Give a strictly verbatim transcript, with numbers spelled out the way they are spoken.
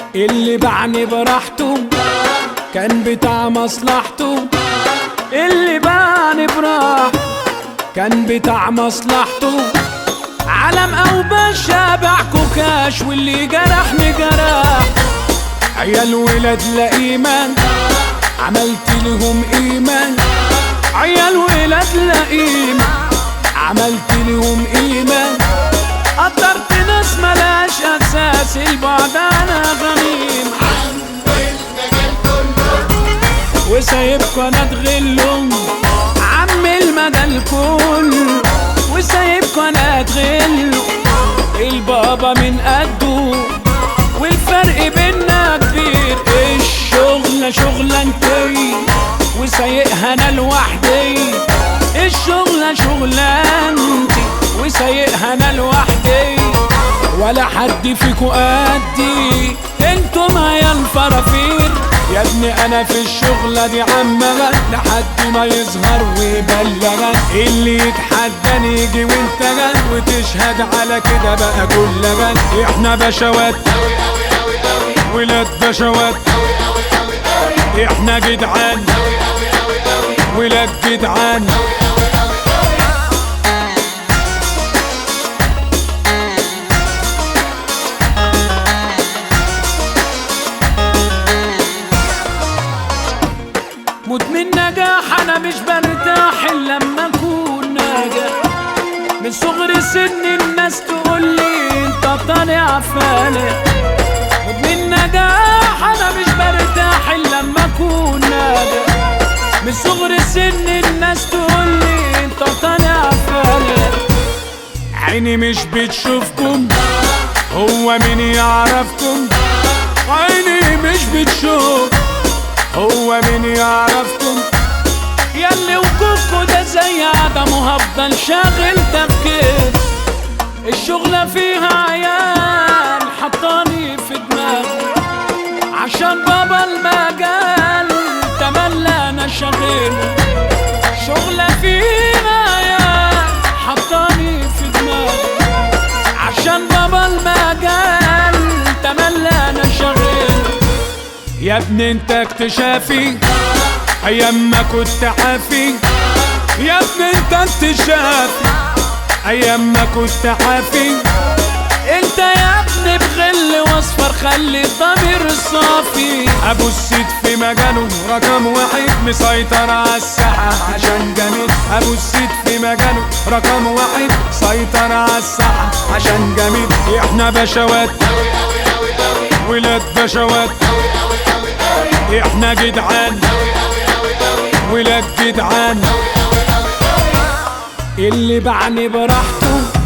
اللي باعني براحته كان بتاع مصلحته، اللي باعني براحته كان بتاع مصلحته. علم او باشا باعكو كاش، واللي جرحني جرح. عيال ولاد لا ايمان عملت لهم ايمان، عيال ولاد لا ايمان عملت لهم ايمان. قدرت ناس ملاش اساس، البعد انا غميم وسايبكوا انا اتغلهم عم المدى الكل، وسايبكوا انا اتغلهم البابا من قده، والفرق بينا كبير. الشغلة شغلانتي وسايقها انا لوحدي، الشغلة شغلانتي وسايقها انا لوحدي. ولا حد فيكو قدي، انتم يا الفرافير. يا ابني انا في الشغلة دي عمغا لحد ما يظهر ويبلغا. اللي يتحداني يجي وانت غن، وتشهد على كده بقى كل غن. احنا بشوات ولاد بشوات، احنا جدعان ولاد جدعان. موت من نجاح انا مش برتاح الا لما اكون ناجح. من صغر سن الناس تقولي انت طالع فالح. موت من نجاح انا مش برتاح الا لما اكون ناجح. من صغر سن الناس تقولي انت طالع فالح. عيني مش بتشوفكم، هو مين يعرفكم؟ عيني مش بتشوف، هو مين يعرفكم؟ ياللي وجودكوا ده زي عدم، وهفضل شاغل تفكير. الشغلة فيها عيال حطاني في دماغي، عشان بابا المجال تملى انا شاغل. الشغلة فيها عيال حطاني في دماغي، عشان بابا المجال تملى انا شاغل. يا ابني انت اكتشافي ايام ما كنت عافي، يا ابني انت اكتشافي ايام ما كنت عافي. انت يا ابني بغل واصفر خلي الضمير صافي. ابو السيد في مجاله رقم واحد مسيطر على الساحة عشان جميل. ابو السيد في مجاله رقم واحد سيطر على الساحة عشان جميل. احنا بشوات ولاد بشوات، احنا جدعان ولاد جدعان. اللي باعني براحته